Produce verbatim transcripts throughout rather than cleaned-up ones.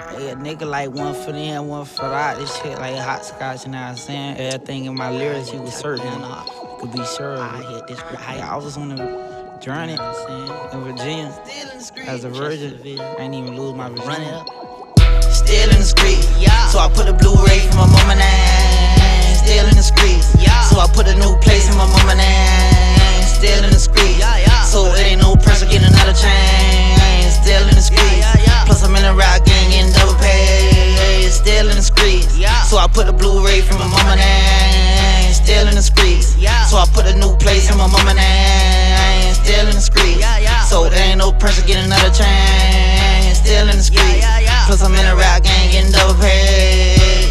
Hey, a nigga like one for in, one for out. This shit like hot scotch, you know what I'm saying? Everything in my lyrics, you was certain. You could be sure. I hit this. I, I was on the journey in Virginia as a virgin. I ain't even lose my virginity. Still in the street, so I put a Blu-ray for my mama name. Still in the street, so I put a new place in my mama name. Still in the street, so it ain't no pressure getting another chain. Still in the street, plus I'm in a rap gang getting double pay. Still in the streets, so I put a Blu-ray for my mama name. Still in the streets, so I put a new place in my mama name. Still in the streets, so there ain't no pressure getting another chain. Still in the streets, plus I'm in a rap gang getting double pay.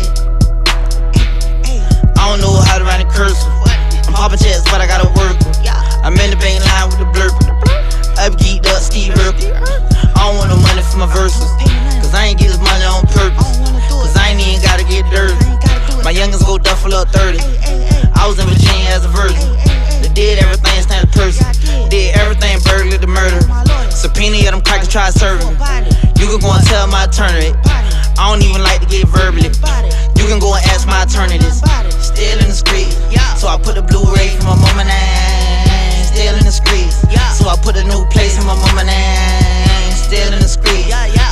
I don't know how to write a cursive. I'm popping checks, but I gotta work. I'm in the bank line with the blurp. Up geeked up, Steve Urkel. I don't want no money for my verses, cause I ain't get this money on purpose. Cause I ain't even gotta get dirty. My youngins go duffel up thirty. I was in Virginia as a virgin. They did everything standard person. Did everything burglary to murder. Subpoena of them crackers try serving me. You can go and tell my attorney. I don't even like to get verbally. You can go and ask my attorneys. Still in the street, so I put a Blu-ray for my mama name. Still in the street, so I put a new place in my mama name. Still in the street,